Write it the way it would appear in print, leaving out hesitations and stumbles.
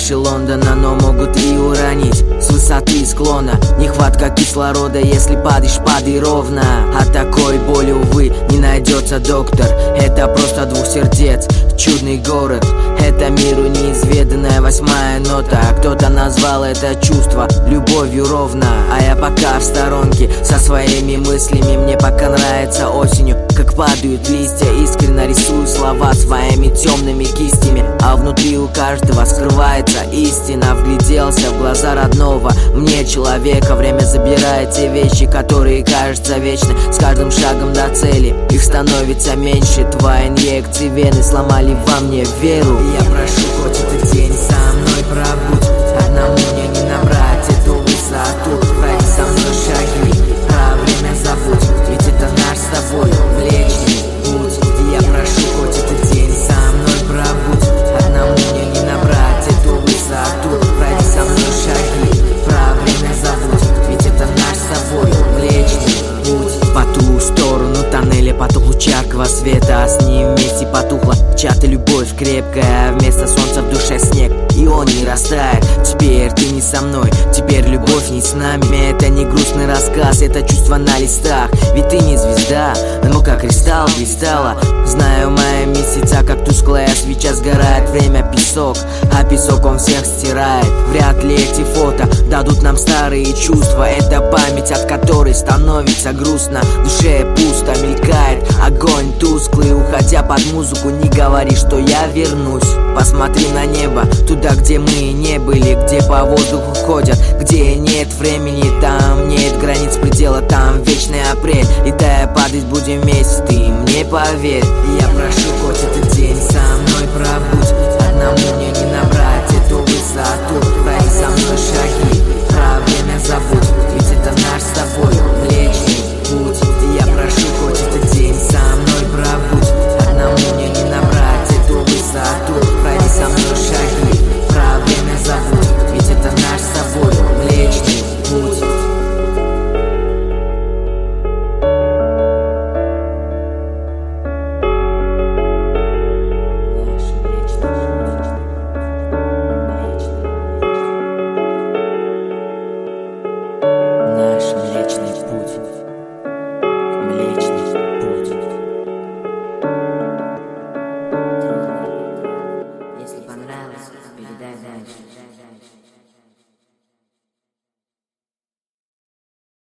Крыши Лондона, но могут и уронить с высоты склона. Нехватка кислорода, если падаешь, падай ровно. От такой боли, увы, не найдется доктор. Это просто двух сердец, чудный город. Это миру неизведанная восьмая нота. Кто-то назвал это чувство любовью ровно. А я пока в сторонке со своими мыслями. Мне пока нравится осенью, как падают листья. Искренне рисую слова своими темными кистями. А внутри у каждого скрывается истина. Вгляделся в глаза родного мне человека. Время забирает те вещи, которые кажутся вечны. С каждым шагом до цели их становится меньше. Твои инъекции вены сломали во мне веру. Я прошу, хоть этот день со мной пробудь. Одному мне не набрать эту высоту. Пройди со мной шаги, про время забудь. Ведь это наш с тобой млечный путь. Я прошу, хоть этот день со мной пробудь. Одному мне не набрать эту высоту. Пройди со мной шаги, про время забудь. Ведь это наш с тобой млечный путь. По ту сторону тоннеля потух луч яркого света, а с ним вместе потухла чья-то любовь крепкая. Вместо солнца в душе снег, и он не растает. Теперь ты не со мной, теперь любовь не с нами. Это не грустный рассказ, это чувство на листах. Ведь ты не звезда, но как кристалл блистала. Знаю, моя месяца, как тусклая свеча сгорает. Время песок, а песок он всех стирает. Вряд ли эти фото дадут нам старые чувства. Это память, от которой становится грустно. В душе пусто, мелькает огонь тусклый. Уходя под музыку, не говори, что я вернусь. Посмотри на небо, туда, где мы не были. Где по воздуху ходят, где нет времени. Там нет границ предела, там вечный апрель. Летая, падать будем вместе, ты мне поверь. Я прошу, хоть этот день со мной пробудь. Одному мне не набрать эту высоту. Пройди со мной шаги, про время забудь. Ведь это наш с тобой млечный путь. Я прошу, хоть этот день со мной пробудь. Одному мне не набрать эту высоту. Пройди со мной шаги, про время забудь. Ведь это наш с тобой млечный путь. Если понравилось, передай дальше.